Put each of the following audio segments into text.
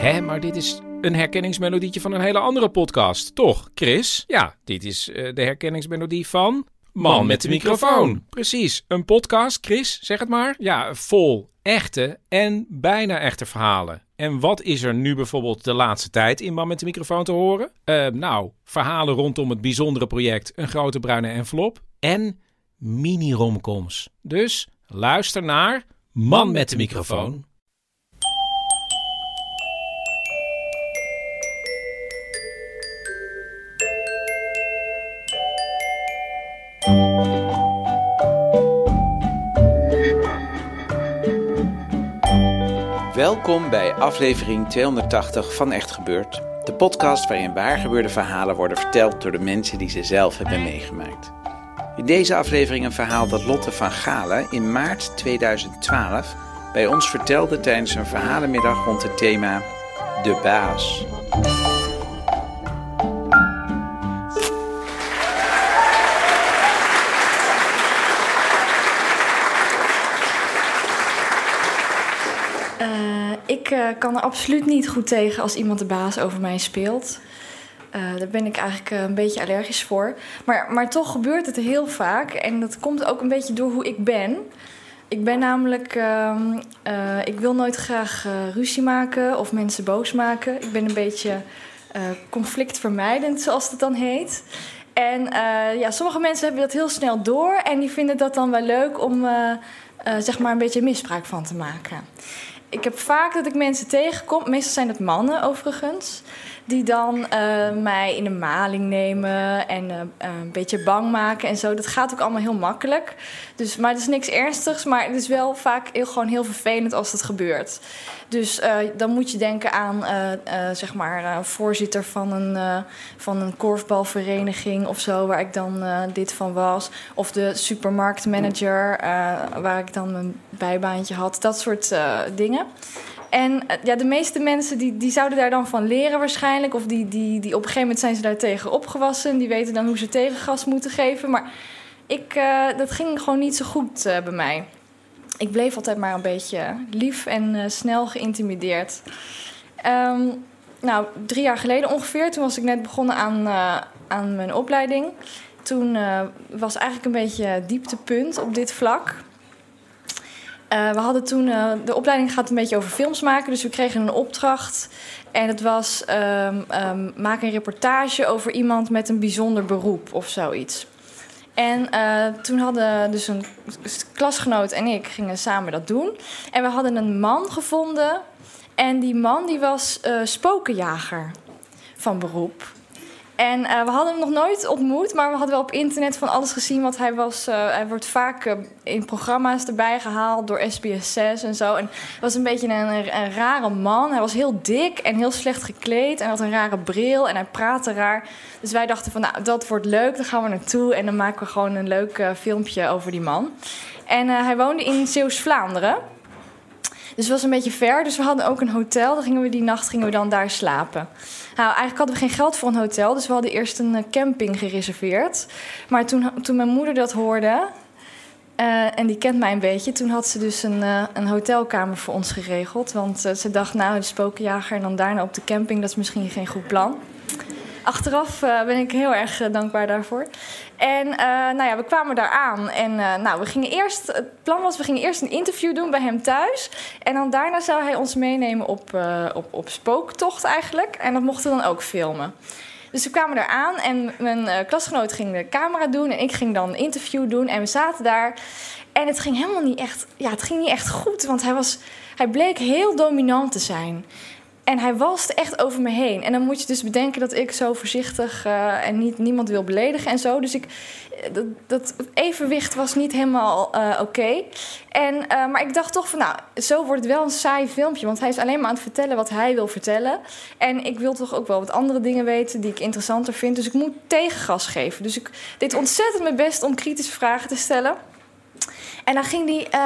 Hé, maar dit is een herkenningsmelodietje van een hele andere podcast, toch, Chris? Ja, dit is de herkenningsmelodie van Man met de microfoon. Precies, een podcast, Chris, zeg het maar. Ja, vol echte en bijna echte verhalen. En wat is er nu bijvoorbeeld de laatste tijd in Man met de microfoon te horen? Verhalen rondom het bijzondere project Een Grote Bruine Envelop en mini-romcoms. Dus luister naar Man met de microfoon. Welkom bij aflevering 280 van Echt Gebeurd. De podcast waarin waargebeurde verhalen worden verteld door de mensen die ze zelf hebben meegemaakt. In deze aflevering een verhaal dat Lotte van Galen in maart 2012 bij ons vertelde tijdens een verhalenmiddag rond het thema De Baas. Ik kan er absoluut niet goed tegen als iemand de baas over mij speelt. Daar ben ik eigenlijk een beetje allergisch voor. Maar toch gebeurt het heel vaak. En dat komt ook een beetje door hoe ik ben. Ik ben namelijk... ik wil nooit graag ruzie maken of mensen boos maken. Ik ben een beetje conflictvermijdend, zoals het dan heet. En sommige mensen hebben dat heel snel door. En die vinden dat dan wel leuk om een beetje misbruik van te maken. Ik heb vaak dat ik mensen tegenkom, meestal zijn het mannen overigens, die dan mij in de maling nemen en een beetje bang maken en zo. Dat gaat ook allemaal heel makkelijk. Maar het is niks ernstigs, maar het is wel vaak gewoon heel vervelend als dat gebeurt. Dus dan moet je denken aan een voorzitter van een korfbalvereniging of zo, waar ik dan dit van was. Of de supermarktmanager, waar ik dan mijn bijbaantje had. Dat soort dingen. En de meeste mensen die zouden daar dan van leren waarschijnlijk. Of die op een gegeven moment zijn ze daar tegen opgewassen. Die weten dan hoe ze tegengas moeten geven. Maar dat ging gewoon niet zo goed bij mij. Ik bleef altijd maar een beetje lief en snel geïntimideerd. 3 jaar geleden ongeveer, toen was ik net begonnen aan mijn opleiding. Toen was eigenlijk een beetje dieptepunt op dit vlak. We hadden toen... de opleiding gaat een beetje over films maken. Dus we kregen een opdracht. En het was... maak een reportage over iemand met een bijzonder beroep of zoiets. En toen hadden dus een klasgenoot en ik gingen samen dat doen. En we hadden een man gevonden. En die man die was spokenjager van beroep. En we hadden hem nog nooit ontmoet, maar we hadden wel op internet van alles gezien wat hij was. Hij wordt vaak in programma's erbij gehaald door SBS6 en zo. En hij was een beetje een rare man. Hij was heel dik en heel slecht gekleed en had een rare bril en hij praatte raar. Dus wij dachten van, dat wordt leuk, daar gaan we naartoe en dan maken we gewoon een leuk filmpje over die man. En hij woonde in Zeeuws-Vlaanderen. Dus het was een beetje ver, dus we hadden ook een hotel. Die nacht gingen we dan daar slapen. Nou, eigenlijk hadden we geen geld voor een hotel, dus we hadden eerst een camping gereserveerd. Maar toen mijn moeder dat hoorde, en die kent mij een beetje, toen had ze dus een hotelkamer voor ons geregeld. Want ze dacht, de spokenjager en dan daarna op de camping, dat is misschien geen goed plan. Achteraf ben ik heel erg dankbaar daarvoor. En we kwamen daar aan. En het plan was, we gingen eerst een interview doen bij hem thuis. En dan daarna zou hij ons meenemen op spooktocht eigenlijk. En dat mochten we dan ook filmen. Dus we kwamen daar aan en mijn klasgenoot ging de camera doen. En ik ging dan een interview doen. En we zaten daar. En het ging helemaal niet echt... Ja, het ging niet echt goed. Want hij bleek heel dominant te zijn. En hij walste echt over me heen. En dan moet je dus bedenken dat ik zo voorzichtig en niemand wil beledigen en zo. Dus dat evenwicht was niet helemaal oké. Maar ik dacht toch van, zo wordt het wel een saai filmpje. Want hij is alleen maar aan het vertellen wat hij wil vertellen. En ik wil toch ook wel wat andere dingen weten die ik interessanter vind. Dus ik moet tegengas geven. Dus ik deed ontzettend mijn best om kritische vragen te stellen. En dan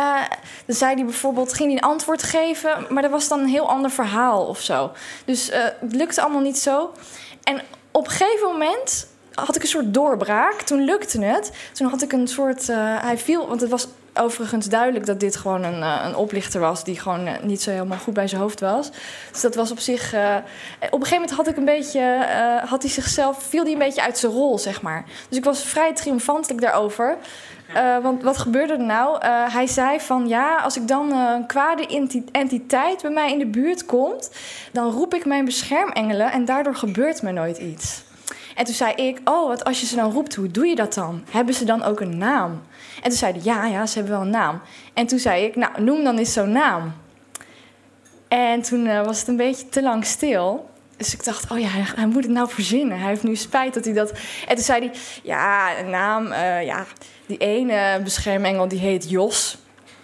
zei hij bijvoorbeeld een antwoord geven, maar dat was dan een heel ander verhaal of zo. Dus het lukte allemaal niet zo. En op een gegeven moment, had ik een soort doorbraak. Toen lukte het. Toen had ik een soort... hij viel, want het was overigens duidelijk dat dit gewoon een oplichter was... die gewoon niet zo helemaal goed bij zijn hoofd was. Dus dat was op zich... op een gegeven moment had ik een beetje... viel hij een beetje uit zijn rol, zeg maar. Dus ik was vrij triomfantelijk daarover... want wat gebeurde er nou? Hij zei van als ik dan een kwade entiteit bij mij in de buurt komt... dan roep ik mijn beschermengelen en daardoor gebeurt me nooit iets. En toen zei ik, wat als je ze dan roept, hoe doe je dat dan? Hebben ze dan ook een naam? En toen zei hij, ja, ze hebben wel een naam. En toen zei ik, nou, noem dan eens zo'n naam. En toen was het een beetje te lang stil... Dus ik dacht, hij moet het nou verzinnen. Hij heeft nu spijt dat hij dat... En toen zei hij, een naam... die ene beschermengel, die heet Jos.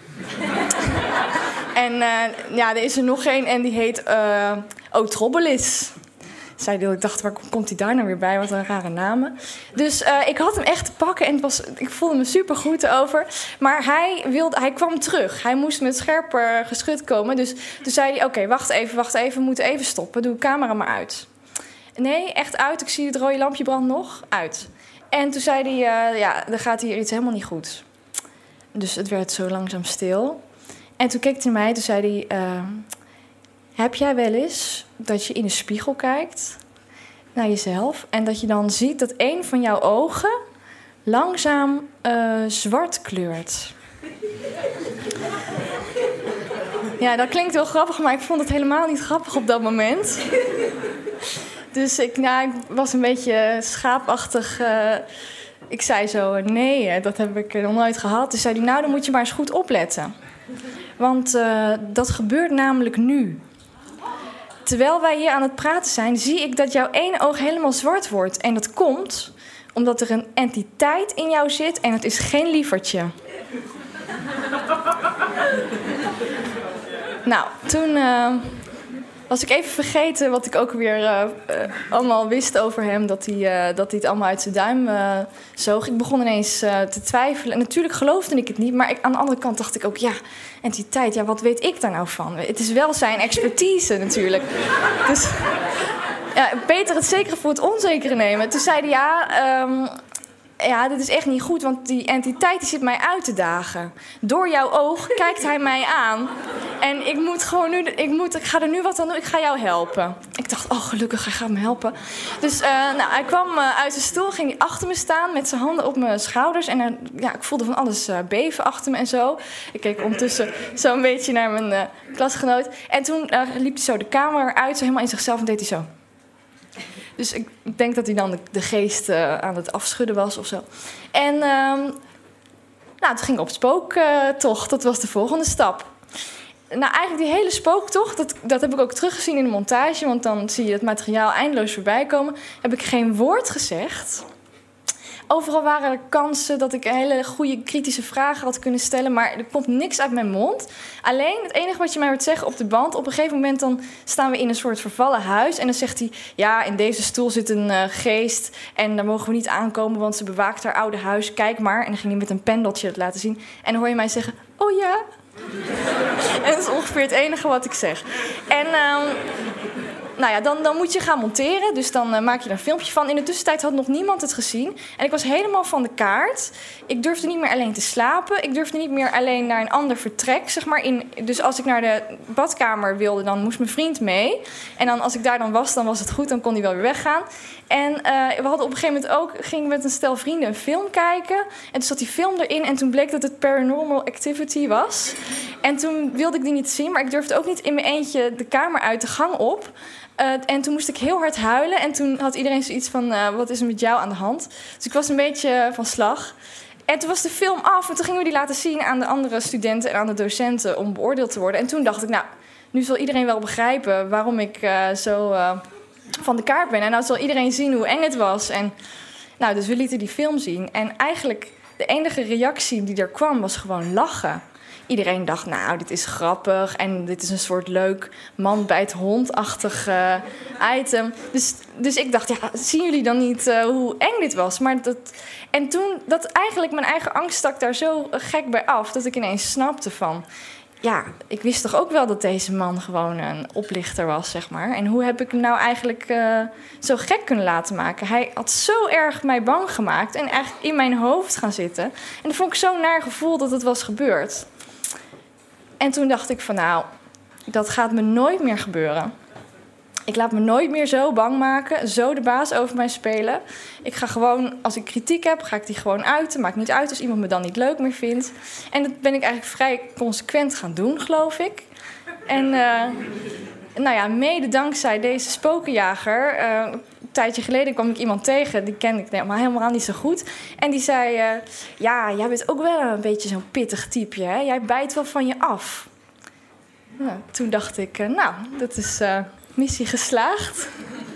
En er is er nog één en die heet Otrobbelis. Ik dacht, waar komt hij daar nou weer bij? Wat een rare namen. Dus ik had hem echt te pakken en ik voelde me super goed erover. Maar hij kwam terug. Hij moest met scherper geschut komen. Dus toen zei hij, oké, wacht even. We moeten even stoppen. Doe de camera maar uit. Nee, echt uit. Ik zie het rode lampje brandt nog. Uit. En toen zei hij, er gaat hier iets helemaal niet goed. Dus het werd zo langzaam stil. En toen keek hij naar mij en toen zei hij... heb jij wel eens dat je in de spiegel kijkt naar jezelf... en dat je dan ziet dat een van jouw ogen langzaam zwart kleurt? Ja, dat klinkt wel grappig, maar ik vond het helemaal niet grappig op dat moment. Dus ik was een beetje schaapachtig. Ik zei zo, nee, dat heb ik nog nooit gehad. Dus zei hij, nou, dan moet je maar eens goed opletten. Want dat gebeurt namelijk nu. Terwijl wij hier aan het praten zijn, zie ik dat jouw ene oog helemaal zwart wordt. En dat komt omdat er een entiteit in jou zit en het is geen lievertje. Nou, toen was ik even vergeten wat ik ook weer allemaal wist over hem. Dat hij het allemaal uit zijn duim zoog. Ik begon ineens te twijfelen. En natuurlijk geloofde ik het niet. Maar aan de andere kant dacht ik ook, entiteit, wat weet ik daar nou van? Het is wel zijn expertise natuurlijk. Dus beter het zekere voor het onzekere nemen. Toen zei hij, dit is echt niet goed, want die entiteit die zit mij uit te dagen. Door jouw oog kijkt hij mij aan. En ik ga er nu wat aan doen, ik ga jou helpen. Ik dacht, gelukkig, hij gaat me helpen. Dus hij kwam uit zijn stoel, ging hij achter me staan met zijn handen op mijn schouders. En ik voelde van alles beven achter me en zo. Ik keek ondertussen zo'n beetje naar mijn klasgenoot. En toen liep hij zo de kamer uit, zo helemaal in zichzelf en deed hij zo. Dus ik denk dat hij dan de geest aan het afschudden was of zo. En toen ging ik op spooktocht. Dat was de volgende stap. Nou, eigenlijk die hele spooktocht, dat heb ik ook teruggezien in de montage. Want dan zie je het materiaal eindeloos voorbij komen. Heb ik geen woord gezegd. Overal waren er kansen dat ik hele goede kritische vragen had kunnen stellen. Maar er komt niks uit mijn mond. Alleen het enige wat je mij hoort zeggen op de band. Op een gegeven moment dan staan we in een soort vervallen huis. En dan zegt hij, in deze stoel zit een geest. En daar mogen we niet aankomen, want ze bewaakt haar oude huis. Kijk maar. En dan ging hij met een pendeltje het laten zien. En dan hoor je mij zeggen, oh ja. En dat is ongeveer het enige wat ik zeg. En dan moet je gaan monteren. Dus dan maak je er een filmpje van. In de tussentijd had nog niemand het gezien. En ik was helemaal van de kaart. Ik durfde niet meer alleen te slapen. Ik durfde niet meer alleen naar een ander vertrek. Zeg maar dus als ik naar de badkamer wilde, dan moest mijn vriend mee. En dan als ik daar dan was het goed. Dan kon hij wel weer weggaan. En we hadden op een gegeven moment ook... gingen met een stel vrienden een film kijken. En toen zat die film erin. En toen bleek dat het Paranormal Activity was. En toen wilde ik die niet zien. Maar ik durfde ook niet in mijn eentje de kamer uit, de gang op. En toen moest ik heel hard huilen. En toen had iedereen zoiets van, wat is er met jou aan de hand? Dus ik was een beetje van slag. En toen was de film af. En toen gingen we die laten zien aan de andere studenten en aan de docenten om beoordeeld te worden. En toen dacht ik, nu zal iedereen wel begrijpen waarom ik zo van de kaart ben. En nou zal iedereen zien hoe eng het was. En dus we lieten die film zien. En eigenlijk de enige reactie die er kwam was gewoon lachen. Iedereen dacht, dit is grappig en dit is een soort leuk man bij het hond-achtig item. Dus ik dacht, zien jullie dan niet hoe eng dit was? En toen, eigenlijk mijn eigen angst stak daar zo gek bij af, dat ik ineens snapte van... ja, ik wist toch ook wel dat deze man gewoon een oplichter was, zeg maar. En hoe heb ik hem nou eigenlijk zo gek kunnen laten maken? Hij had zo erg mij bang gemaakt en eigenlijk in mijn hoofd gaan zitten. En dat vond ik zo'n naar gevoel dat het was gebeurd. En toen dacht ik van nou, dat gaat me nooit meer gebeuren. Ik laat me nooit meer zo bang maken, zo de baas over mij spelen. Ik ga gewoon, als ik kritiek heb, ga ik die gewoon uiten. Maakt niet uit als iemand me dan niet leuk meer vindt. En dat ben ik eigenlijk vrij consequent gaan doen, geloof ik. En nou ja, mede dankzij deze spokenjager. Een tijdje geleden kwam ik iemand tegen, die kende ik helemaal niet zo goed. En die zei, ja, jij bent ook wel een beetje zo'n pittig typeje, hè? Jij bijt wel van je af. Nou, toen dacht ik, nou, dat is missie geslaagd.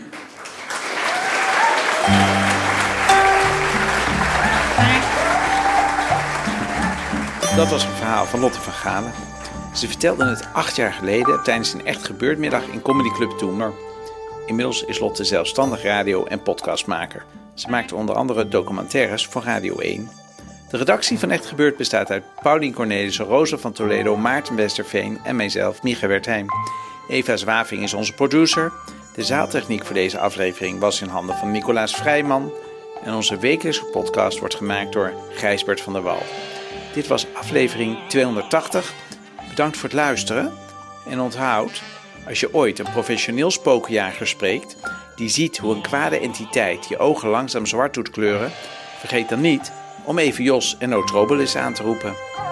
Dat was een verhaal van Lotte van Galen. Ze vertelde het 8 jaar geleden tijdens een echt gebeurtmiddag in Comedy Club Toemler. Inmiddels is Lotte zelfstandig radio- en podcastmaker. Ze maakte onder andere documentaires voor Radio 1. De redactie van Echt Gebeurd bestaat uit Paulien Cornelissen, Rosa van Toledo, Maarten Westerveen en mijzelf, Micha Wertheim. Eva Zwaving is onze producer. De zaaltechniek voor deze aflevering was in handen van Nicolaas Vrijman. En onze wekelijkse podcast wordt gemaakt door Gijsbert van der Wal. Dit was aflevering 280. Bedankt voor het luisteren. En onthoud, als je ooit een professioneel spookjager spreekt die ziet hoe een kwade entiteit je ogen langzaam zwart doet kleuren, vergeet dan niet om even Jos en Otrobelis aan te roepen.